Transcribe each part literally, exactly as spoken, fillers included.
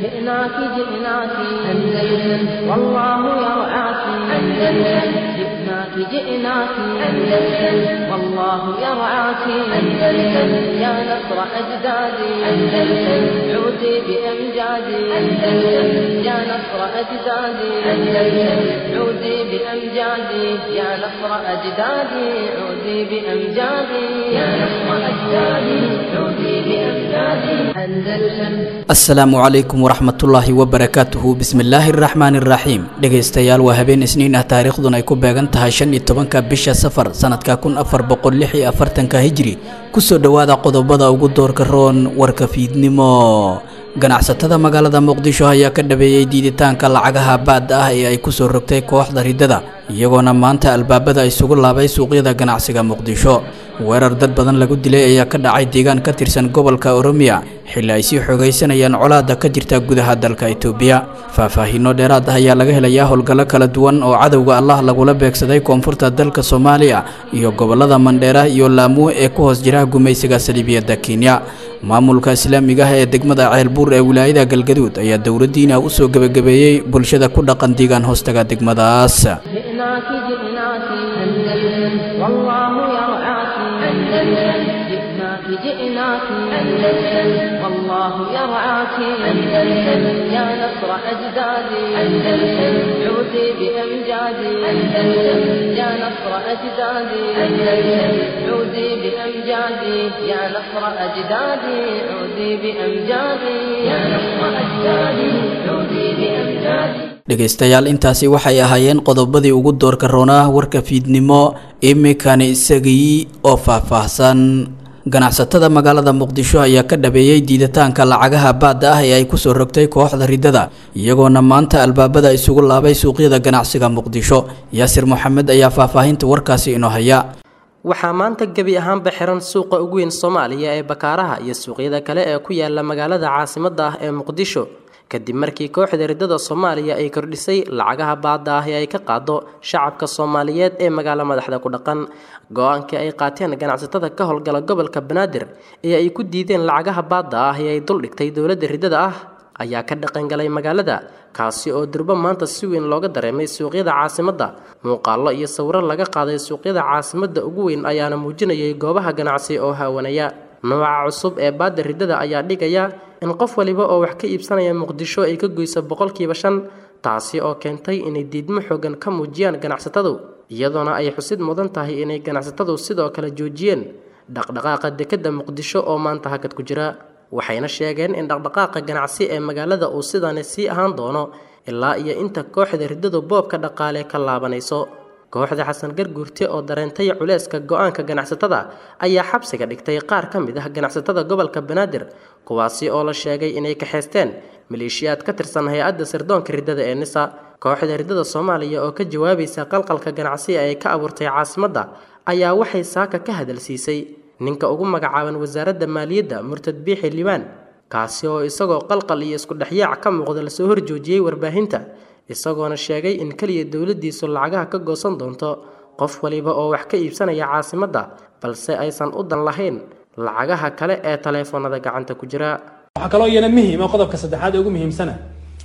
جئناك جئناك أندلسن والله يرعاك أندلسن جئناك جئناك أندلسن والله يرعاك أندلسن يا نصر أجدادي أندلسن عودي بأمجادي أندلسن يا نصر أجدادي أندلسن عودي بأمجادي يا نصر أجدادي عودي بأمجادي يا نصر أجدادي عودي بأمجادي أندلسن. السلام عليكم ورحمة الله وبركاته. بسم الله الرحمن الرحيم. dhegeystayaal waa habeen isniin ah taariikhduna ay ku beegan tahay shan iyo tobanka bisha safar sanadka kun afar boqol lix iyo afartanka hijri. kusoo dhawaada qodobada ugu doorka roon warka fiidnimo. ganacsatada magaalada Muqdisho ayaa ka dhabeeyay diiditaanka lacagaha baad ah ee ay ku soo rogtay kooxda ridada iyagoona maanta albaabada isugu laabay suuqyada ganacsiga Muqdisho. weerar dad badan lagu dilay ayaa ka dhacay deegaan ka tirsan gobolka Oromia xilli ay si xoogaysanayaan colaadda ka jirta gudaha dalka Itoobiya. faahfaahinno dheeraad ah ayaa laga helayaa howlgallo kala duwan oo cadawga Allah lagula beegsaday koonfurta dalka Soomaaliya iyo gobolada Mandheera iyo Lamu ee ku hoos jira gumaysiga Saldhigyada Kenya. maamulka islaamiga ah ee degmada Ceelbuur ee wilaayada Galgaduud ayaa dowladdiina u soo gabagabeeyay bulshada ku dhaqan deegaan hoostaga degmadaas. جئناك جئناك أندلسن والله يرعاك أندلسن جئناك جئناك أندلسن والله يرعاك أندلسن يا نصر أجدادي أندلسن عودي بأمجادي أندلسن يا نصر أجدادي أندلسن عودي بأمجادي يا نصر أجدادي عودي بأمجادي يا نصر أجدادي عودي بأمجادي. dhegeystayaal intaasi waxay ahaayeen qodobadii ugu doorka roonaa warka fiidnimo imikani isagii oo faahfaahsan. ganacsatada magaalada Muqdisho ayaa ka dhabeeyay diiditaanka lacagaha baad ah ee ay ku soo rogtay kooxda ridada iyagoona maanta albaabada isugu laabay suuqyada ganacsiga Muqdisho. Yaasir Maxamed ayaa faahfaahinta warkaasi inoo haya. waxaa maanta gabi ahaanba xiran suuqa ugu weyn Soomaaliya ee Bakaaraha iyo suuqyada kale ee ku yaala magaalada caasimadda ah ee Muqdisho kadib markii kooxda ridada Soomaaliya ay kordhisay lacagaha baad ah ee ay ka qaado shacabka Soomaaliyeed ee magaalada madaxda ku dhaqan. go'aankii ay qaateen ganacsatada ka howlgala gobolka Banaadir ee ay ku diideen lacagaha baad ah ee ay dul dhigtay dowladda ridada ah ayaa ka dhaqan galay magaalada kaasi oo durba maanta si weyn looga dareemay suuqyada caasimadda. muuqaallo iyo sawirro laga qaaday suuqyada caasimadda ugu weyn ayaana muujinayay goobaha ganacsi oo haawanaya. nooca cusub ee baad ridada ayaa dhigaya in qof waliba oo wax ka iibsanaya Muqdisho ay ka goyso boqolkiiba shan taasi oo keentay inay diidmo xoogan ka muujiyaan ganacsatadu iyadoona ay xusid mudan tahay inay ganacsatadu sidoo kale joojiyeen dhaqdhaqaaqa dekedda Muqdisho oo maanta hakad ku jira. waxayna sheegeen in dhaqdhaqaaqa ganacsi ee magaalada uu sidaan sii ahaan doono ilaa iyo inta kooxda ridada boobka dhaqaale ka laabanayso. kooxda Xasan Garguurte oo dareentay culeyska go'aanka ganacsatada ayaa xabsiga dhigtay qaar ka mid ah ganacsatada gobolka Banaadir kuwaasi oo la sheegay inay ka xeesteen maleeshiyaad ka tirsan hay'adda sirdoonka ridada ee Nisa. kooxda ridada Soomaaliya oo ka jawaabaysa qalqalka ganacsi ay ka abuurtay caasimadda ayaa waxay saaka ka hadalsiisay ninka ugu magacaaban wasaaradda maaliyadda Murtad Biixi Liibaan kaasi oo isagoo qalqal iyo isku dhaxyaac ka muuqda la soo horjoojiyay warbaahinta isagoona sheegay in kaliya dawladdiisu lacagaha ka goosan doonto qof waliba oo wax ka iibsanaya caasimadda balse aysan u dan lahayn lacagaha kale ee taleefanada gacanta ku jira. waxa kale oo iyana muhiim ah qodobka saddexaad ee ugu muhiimsana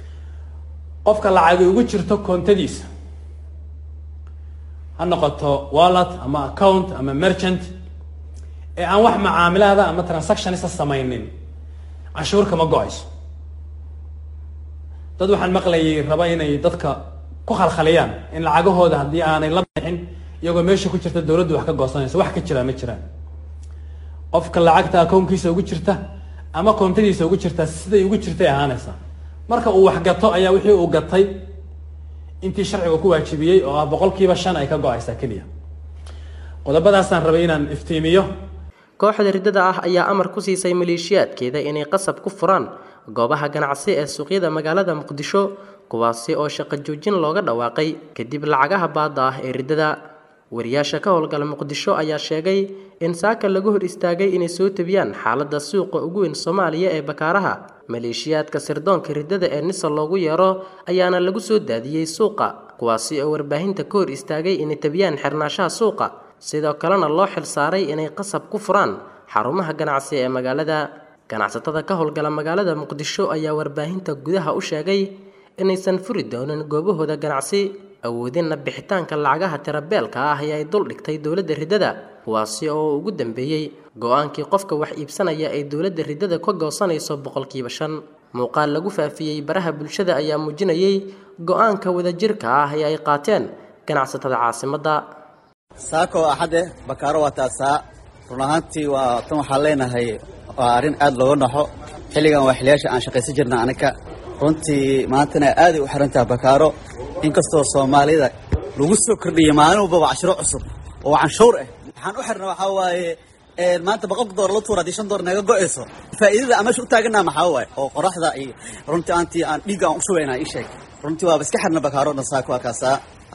qofka lacag ugu jirto koontadiisa ha noqoto wallet ama account ama merchant ee aan wax macaamilada ama transactions samaynin cashuurka ma go'ayso. dad waxaan maqlayay raba inay dadka ku khalkhaliyaan in lacagahooda haddii aanay la bixin iyagoo meesha ku jirta dawladdu wax ka goosanayso wax ka jira ma jiraan. qofka lacagta akoonkiisa ugu jirta ama koontadiisa ugu jirta siday ugu jirtay ahaanaysa marka uu wax gato ayaa wixii uu gatay intii sharciga ku waajibiyay oo ah boqolkiiba shan ay ka go'aysaa kaliya. qodobadaasaan rabay inaan iftiimiyo. kooxda ridada ah ayaa amar ku siisay maleeshiyaadkeeda inay qasab ku furaan goobaha ganacsi ee suuqyada magaalada Muqdisho kuwaasi oo shaqo joojin looga dhawaaqay kadib lacagaha baad ah ee ridada. wariyaasha ka howlgala Muqdisho ayaa sheegay in saaka lagu hor istaagay inay soo tabiyaan xaaladda suuqa ugu weyn Soomaaliya ee Bakaaraha. maleeshiyaadka sirdoonka ridada ee Nisa loogu yeero ayaana lagu soo daadiyay suuqa kuwaasi oo warbaahinta ka hor istaagay inay tabiyaan xirnaashaha suuqa sidoo kalena loo xil saaray inay qasab ku furaan xarumaha ganacsi ee magaalada. ganacsatada ka howlgala magaalada muqdisho ayaa warbaahinta gudaha u sheegay inaysan furi doonin goobahooda ganacsi awoodinna bixitaanka lacagaha tirabeelka ah ee ay dul dhigtay dowladda ridada kuwaasi oo ugu dambeeyey go-aankii qofka wax iibsanaya ay dowladda ridada ka goosanayso boqolkiiba shan muuqaal lagu faafiyey baraha bulshada ayaa muujinayay go-aanka wadajirka ah ee ay qaateen ganacsatada caasimadda saako axade bakaaro waa taasaa run ahaantii waa tan waxaan leenahay waa arrin aad looga naxo xilligan waa xiliyaasha aan shaqaysan jirna aniga runtii maantana aaday u xiran tahay bakaaro inkastoo soomaalida lagu soo kordhiyay maalin walbaba cashiro cusub oo canshuur ah waxaan u xirna waxaa waaye maanta boqolka door la tuura haddii shan door naga go'ayso faa'iidada aan meesha u taaganaa maxaa waaye oo qoraxda iyo runtii aantii aan dhiigga aan u shubaynaa ii sheeg runtii waaba iska xirna bakaaro dhan saako waa kaasaa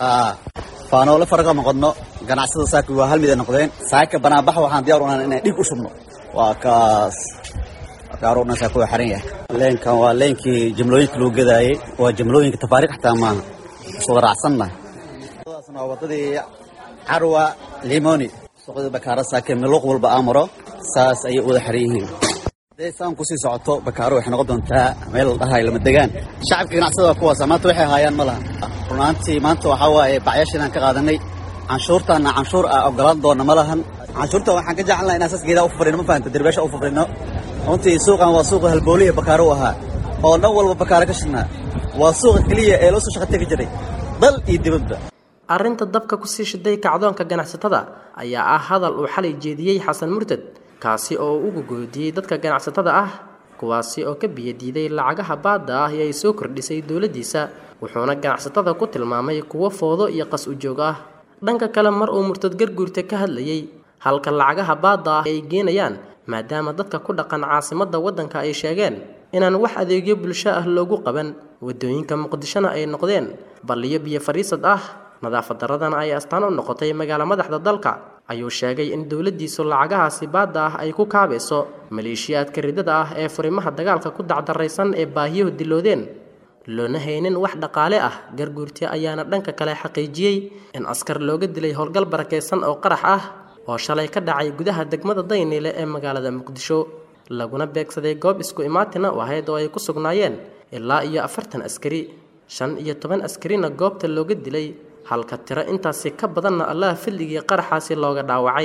faanoola faraqa noqodno ganacsada saako waa hal mid ay noqdeen saaka banaanbax waxaan diyaar u nahay inaan dhiig u shubno waa kaas bakaaro dhan saako waa xiran yahay leenkan waa leenkii jimlooyinka lagu gadaayey waa jimlooyinka tafaariiq xataa maaha isuga raacsannahay wadadaasna waa wadadii carwa limoni suuqyada bakaaro saake miluuq walba aamaro saas ayay wada xiran yihiin hadday saan kusii socoto bakaaro waxay noqon doontaa meel la dhahayo lama degaan shacabka ganacsada waa kuwaasa maanta waxay haayaan ma laha runaantii maanta waxaa waaye bacyaasha inaan ka qaadanay canshuurtaana canshuur ah ogolaan doona ma lahan canshuurta waxaan ka jecelnahay inaan saas geedaa u fafrino ma fahamta derbeesha u fafrino runtii suuqan waa suuqa halbooliya bakaaro u ahaa oo dhan walba bakaaro ka shidnaa waa suuqa keliya ee loo soo shaqa tegi jiray dal iyo dibadba arrinta dabka kusii shiday kacdoonka ganacsatada ayaa ah hadal uu xalay jeediyey xasan murtad kaasi oo ugu goodiyey dadka ganacsatada ah kuwaasi oo ka biyadiiday lacagaha baadda ah ee ay soo kordhisay dowladdiisa wuxuuna ganacsatada ku tilmaamay kuwo foodo iyo qas u joog ah dhanka kale mar uu murtad garguurta ka hadlayey halka lacagaha baadda ah ay geenayaan maadaama dadka ku dhaqan caasimadda waddanka ay sheegeen inaan wax adeegyo bulsho ah loogu qaban waddooyinka muqdishona ay noqdeen balliyo biyo fadhiisad ah nadaafad daradana ay astaan u noqotay magaalo madaxda dalka ayuu sheegay in dowladdiisu lacagahaasi baadda ah ay ku kaabayso maleeshiyaadka ridada ah ee furimaha dagaalka ku dacdaraysan ee baahiyuhu diloodeen loona haynin wax dhaqaale ah garguurti ayaana dhanka kale xaqiijiyey in askar looga dilay howlgal barakaysan oo qarax ah oo shalay ka dhacay gudaha degmada dayniile ee magaalada muqdisho laguna beegsaday goob isku imaatina u ahayd oo ay ku sugnaayeen ilaa iyo afartan askari shan iyo toban askarina goobta looga dilay halka tiro intaasi ka badanna allaha fadligii qaraxaasi looga dhaawacay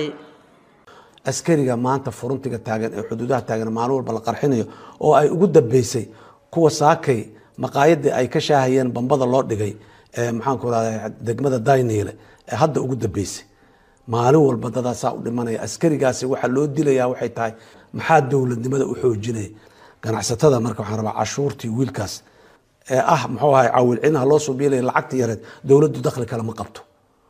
askariga maanta furuntiga taagan ee xuduudaha taagan maalin walba la qarxinayo oo ay ugu dambeysay kuwa saakay maqaayadii ay ka shaahayeen bambada loo dhigay ee maxaan ku radaa degmada dayniile ee hadda ugu dambeysay maalin walba dadaasaa u dhimanaya askarigaasi waxaa loo dilayaa waxay tahay maxaa dowladnimada u xoojinaya ganacsatada marka waxaan rabaa cashuurtii wiilkaas ee ah muxuu ahay caawilcinaha loo soo biilaya lacagta yareed dowladdu dakhli kale ma qabto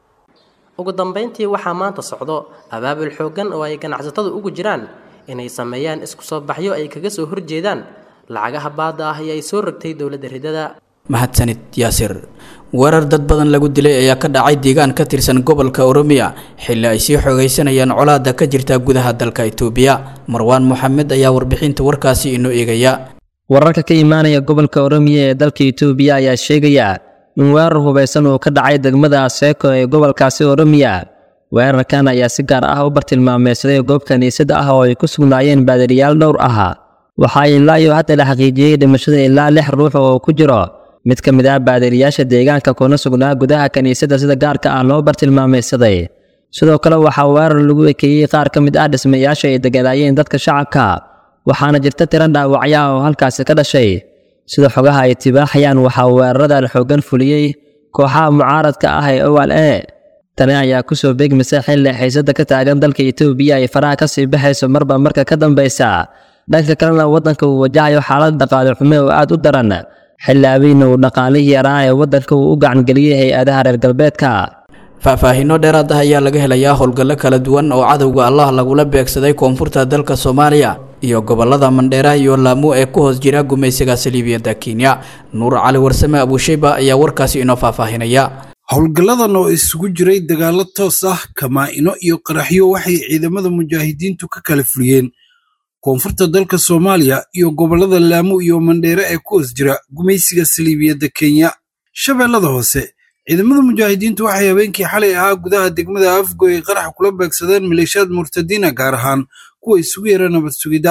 ugu dambeyntii waxaa maanta socdo abaabul xooggan oo ay ganacsatadu ugu jiraan inay sameeyaan isku soo baxyo ay kaga soo horjeedaan lacagaha baadda ah ee ay soo rogtay dowladda ridada mahadsanid yaasir weerar dad badan lagu dilay ayaa ka dhacay deegaan ka tirsan gobolka Oromiya xilli ay sii xoogaysanayaan colaadda ka jirta gudaha dalka Itoobiya Marwaan Mohamed ayaa warbixinta warkaasi inoo eegaya wararka ka imaanaya gobolka Oromiya ee dalka Itoobiya ayaa sheegaya in weerar hubeysan oo ka dhacay degmada Aseeko ee gobolkaasi Oromiya weerarkan ayaa si gaar ah u bartilmaameedsaday goob kaniisad ah oo ay ku sugnaayeen baadiriyaal dhowr ah waxa ilaa iyo hadda la xaqiijiyay dhimashada ilaa lix ruux oo ku jiro mid ka mid ah baadiriyaasha deegaanka kuna sugnaa gudaha kaniisadda sida gaarka ah loo bartilmaameedsaday sidoo kale waxa weerar lagu ekeeyay qaar ka mid ah dhismayaasha ay deganaayeen dadka shacabka waxaana jirta tiro dhaawacyo oo halkaas ka dhashay sida xogaha ay tibaaxayaan waxa weerarada xooggan fuliyay kooxaha mucaaradka ah ee O L A tani ayaa ku soo beegmaysa xilli xiisada ka taagan dalka Itoobiya ay faraha ka sii baxayso marba marka ka dambaysa dhanka kalena waddanka uu wajahayo xaalad dhaqaale xumo oo aad u daran xilaabiina uu dhaqaalihii yaraa ee waddanka uu u gacan geliyay hay'adaha reer galbeedka faahfaahinno dheeraad ah ayaa laga helayaa howlgallo kala duwan oo cadowga Allah lagula beegsaday koonfurta dalka Soomaaliya iyo gobolada Mandheera iyo Lamu ee ku hoos jira gumaysiga Saliibiyada Kenya Nuur Cali Warsame Abushayba ayaa warkaasi inoo faahfaahinaya howlgalladan oo isugu jiray dagaalo toos ah kamaa'ino iyo qaraxyo waxay ciidamada mujaahidiintu ka kala fuliyeen koonfurta dalka Soomaaliya iyo gobolada Lamu iyo Mandheera ee ku hoos jira gumaysiga Saliibiyada Kenya shabeellada hoose ciidamada mujaahidiintu waxay habeenkii xalay ahaa gudaha degmada Afgoy qarax kula beegsadeen maleeshiyad murtadiina gaar ahaan kuwa isugu yeera nabad sugidda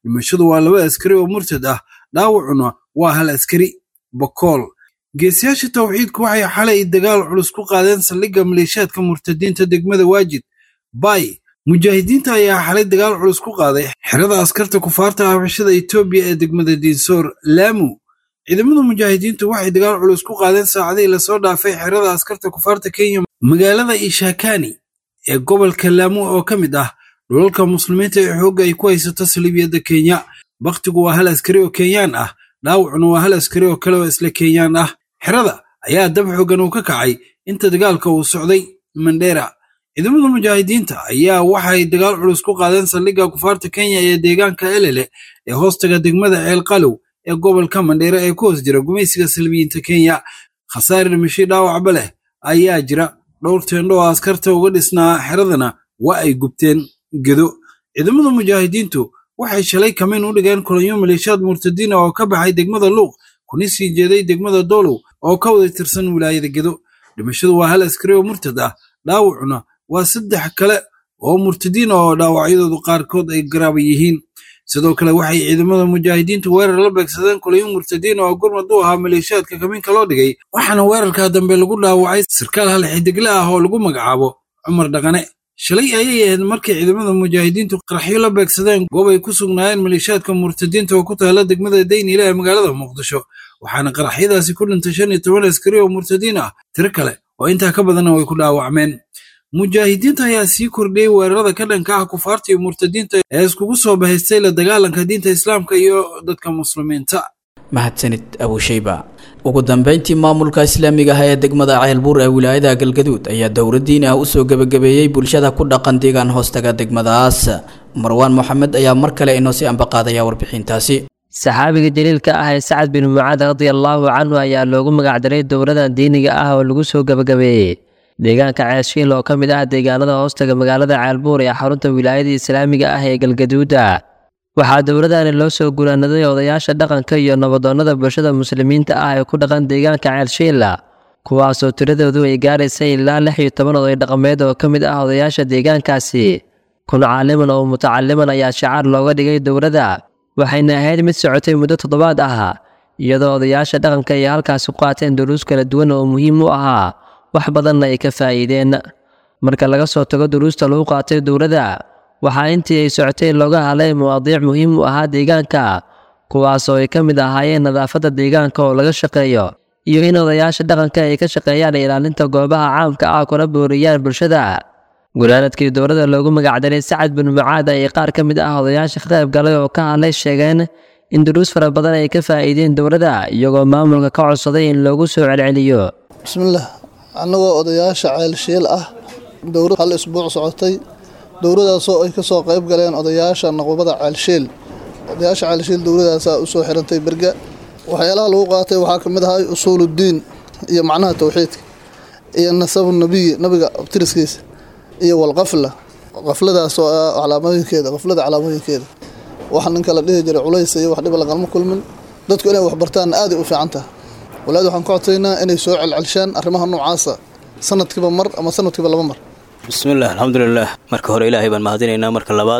dhimashadu waa laba askari oo murtad ah dhaawacuna waa hal askari. Bakool geesiyaasha tawxiidku waxay xalay dagaal culus ku qaadeen saldhigga maleeshiyaadka murtadiinta degmada Waajid. Bay mujaahidiinta ayaa xalay dagaal culus ku qaaday xerada askarta kufaarta Habashada Itoobiya ee degmada Diinsor. Laamu ciidamada mujaahidiintu waxay dagaal culus ku qaadeen saacadii la soo dhaafay xerada askarta kufaarta Kenya magaalada Ishakani ee gobolka Laamu oo ka mid ah dhulalka muslimiinta ee xoogga ay ku haysato Saldhigyada Kenya. Waqtigu waa hal askari oo Kenyaan ah dhaawacuna waa hal askari oo kale oo isla Kenyaan ah. Xerada ayaa dab xoogan uu ka kacay inta dagaalka uu socday. Mandera ciidamada mujaahidiinta ayaa waxay dagaal culus ku qaadeen saldhigga kufaarta Kenya ee deegaanka Elele ee hoostaga degmada Ceel Qalow ee gobolka Mandera ee ku hoos jira gumaysiga Salbiyiinta Kenya. Khasaare dhimasho dhaawac leh ayaa jira. Dhowr teendho oo askarta uga dhisnaa xeradana waa ay gubteen. Gedo ciidamada mujaahidiintu waxay shalay kamin u dhigeen kulanyo maleeshiyaad murtadiin oo ka baxay degmada Luuq kuna sii jeeday degmada Doolow oo ka wada tirsan wilaayada Gedo. Dhimashadu waa hal askari oo murtad ah dhaawacuna waa saddex kale oo murtadiin oo dhaawacyadoodu qaarkood ay garaab yihiin. Sidoo kale waxay ciidamada mujaahidiintu weerar la beegsadeen kulanyo murtadiin oo gurmad u ahaa maleeshiyaadka kaminka loo dhigay, waxaana weerarka dambe lagu dhaawacay sarkaal hal xidigle ah oo lagu magacaabo Cumar Dhaqane. Shalay ayay ahayd markii ciidamada mujaahidiintu qaraxyo la beegsadeen goob ay ku sugnaayeen maleeshiyaadka murtadiinta oo ku taala degmada Daynile ee magaalada Muqdisho, waxaana qaraxyadaasi ku dhintay shan iyo toban askari oo murtadiin ah. Tiro kale oo intaa ka badan way ku dhaawacmeen. Mujaahidiinta ayaa sii kordhiyay weerarada ka dhanka ah kufaarta iyo murtadiinta ee iskugu soo bahaystay la dagaalanka diinta Islaamka iyo dadka muslimiinta. mahadsanid Abushayba. ugu dambeyntii maamulka islaamiga ah ee degmada Ceelbuur ee wilaayada Galgaduud ayaa dowladdiina u soo gabagabeeyay bulshada ku dhaqan deegaan hoostaga degmadaas. Marwaan Maxamed ayaa mar kale inoo si anba qaadaya warbixintaasi. saxaabiga jaliilka ah ee Sacad bin Mucaad radiyallahu anhu ayaa loogu magac daray dowladda diiniga ah oo lagu soo gabagabeeyay deegaanka Ceeshiil oo ka mid ah deegaanada hoostaga magaalada Ceelbuur ee xarunta wilaayada islaamiga ah ee Galgaduud. waxaa dowladani loo soo guraanaday odayaasha dhaqanka iyo nabadoonnada bulshada muslimiinta ah ee ku dhaqan deegaanka Ceelshiil, kuwaasoo tiradoodu ay gaaraysay ilaa lix iyo toban oday dhaqameed oo ka mid ah odayaasha deegaankaasi. kun caaliman oo mutacaliman ayaa shicaar looga dhigay dowladda, waxayna ahayd mid socotay muddo toddobaad ah, iyadoo odayaasha dhaqanka ay halkaasi ku qaateen duruus kala duwan oo muhiim u ahaa, wax badanna ay ka faa'iideen. marka laga soo tago duruusta lagu qaatay dowladda, waxaa intii ay socotay looga hadlay mawaadiic muhiim u ahaa deegaanka, kuwaasoo ay ka mid ahaayeen nadaafadda deegaanka oo laga shaqeeyo, iyo in odayaasha dhaqanka ay ka shaqeeyaan ilaalinta goobaha caamka ah kuna booriyaan bulshada. guraanadkii dowladda loogu magac daray Sacad bin Mucaad ay qaar ka mid ah odayaasha ka qayb galay oo ka hadlay sheegeen in duruus fara badan ay ka faa'iideen dowladda, iyagoo maamulka ka codsaday in loogu soo celceliyo. bismillaah annagoo odayaasha Ceelshiil ah dowlad hal isbuuc socotay, dowladaasoo ay ka soo qayb galeen odayaasha naqbada Ceelshiil. odayaasha Ceelshiil dowladaasaa u soo xirantay berga. waxyaalaha lagu qaatay waxaa ka mid ahay usuuludiin iyo macnaha tawxiidka iyo nasabu nabiy nabiga abtiriskiisa iyo walqafla qafladaasoo ah calaamooyinkeeda qaflada calaamooyinkeeda waxa ninka la dhihi jiray culays iyo wax dhib lagama kulmin. dadku inay wax bartaan aad u fiican tahay. walaad waxaan ku codsaynaa inay soo celcelishaan arrimaha noocaasa sanadkiiba mar ama sanadkiiba laba mar. bismillaah alxamdulilaah. marka hore ilaahay baan mahadinaynaa. marka labaad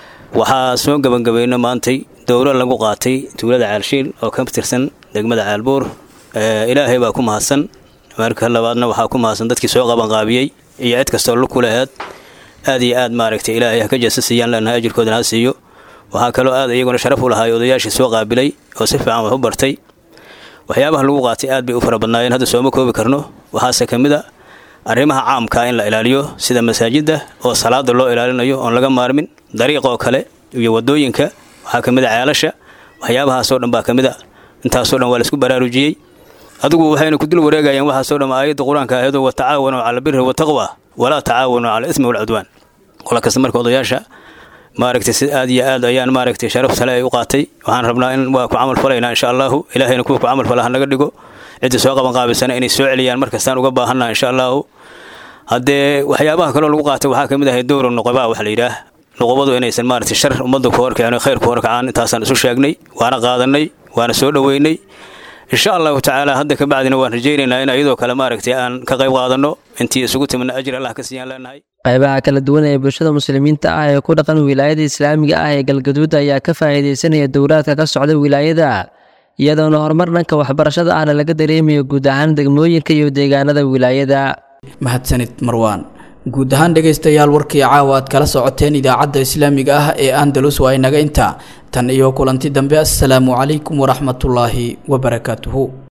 waxaa soo gabagabayna maantay dowlad lagu qaatay tuulada Ceelshiil oo ka tirsan degmada Ceelbuur. ilaahay baa ku mahadsan. marka labaadna waxaa ku mahadsan dadkii soo qaban qaabiyey iyo cid kastoo lu ku lahayd. aad iyo aad maaragtay ilaahay ka jasasiyaan lana ajirkoodana ha siiyo. waxaa kaloo aad iyaguna sharaf u lahaay odayaashii soo qaabilay oo si fiican wax u bartay. waxyaabaha lagu qaatay aad bay u fara badnaayeen, hadda sooma koobi karno. waxaase ka mid a arrimaha caamka in la ilaaliyo sida masaajidda oo salaada loo ilaalinayo oon laga maarmin, dariiqoo kale iyo wadooyinka, waxaa ka mid a ceelasha. waxyaabahaasoo dhan baa ka mid a. intaasoo dhan waa la isku baraarujiyey. adigu waxayna ku dul wareegayaan waxaasoo dhan aayadda qur-aanka ahaydoo watacaawanuu cala albirri wataqwa walaa tacaawanuu cala ismi walcudwaan. qola kasta marka odayaasha maaragtay si aad iyo aad ayaan maaragtay sharaf sale ay u qaatay. waxaan rabnaa in waa ku camal falaynaa insha allahu. ilaahayna kuwa ku camal fala ha naga dhigo. cidda soo qaban qaabisana inay soo celiyaan markastaan uga baahannaha insha allahu. haddee waxyaabaha kaloo lagu qaatay waxaa ka mid ahay dowra nuqabaa waxa la yidhaah. nuqabadu inaysan maaragtay shar ummadda ku horkaceen khayr ku horkacaan, intaasaan isu sheegnay, waana qaadanay, waana soo dhoweynay. insha allahu tacaala hadda ka bacdina waan rajaynaynaa in iyadoo kale maaragtay aan ka qayb qaadanno. intii isugu timidna ajir allah ka siiyaan leenahay. qaybaha kala duwan ee bulshada muslimiinta ah ee ku dhaqan wilaayada islaamiga ah ee galgaduud ayaa ka faa'iidaysanaya dowlaadka ka socda wilaayada iyadoona horumar dhanka waxbarashada ahna laga dareemayo guud ahaan degmooyinka iyo deegaanada wilaayada. mahadsanid marwaan. guud ahaan dhegaystayaal warkii caawa aad kala socoteen idaacadda islaamiga ah ee Andalus waa inaga inta tan iyo kulanti dambe. assalaamu calaykum waraxmatullaahi wabarakaatuhu.